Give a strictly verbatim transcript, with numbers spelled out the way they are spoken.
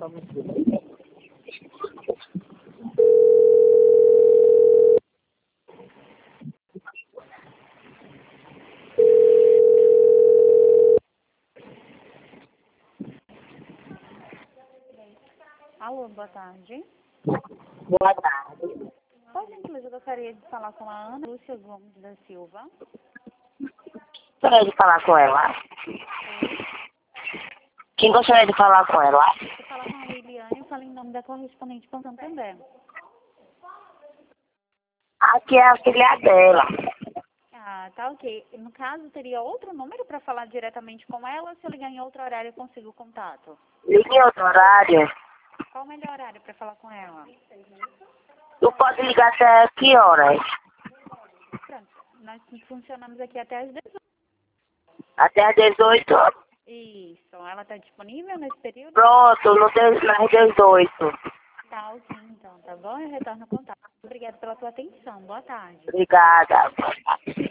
Alô, boa tarde. Boa tarde. Por gentileza, eu gostaria de falar com a Ana Lúcia Gomes da Silva. Gostaria de falar com ela. Quem gostaria de falar com ela? Vou falar com a Liliane, eu falo em nome da correspondente para Santander. Aqui é a filha dela. Ah, tá ok. No caso, teria outro número para falar diretamente com ela? Se eu ligar em outro horário, eu consigo o contato? Ligue em outro horário. Qual o melhor horário para falar com ela? Tu pode ligar até que horas? Pronto, nós funcionamos aqui até às dezoito. Até às dezoito. Isso, ela está disponível nesse período? Pronto, no de- nas dezoito. Tá ok, então, tá bom? Eu retorno o contato. Obrigada pela tua atenção. Boa tarde. Obrigada.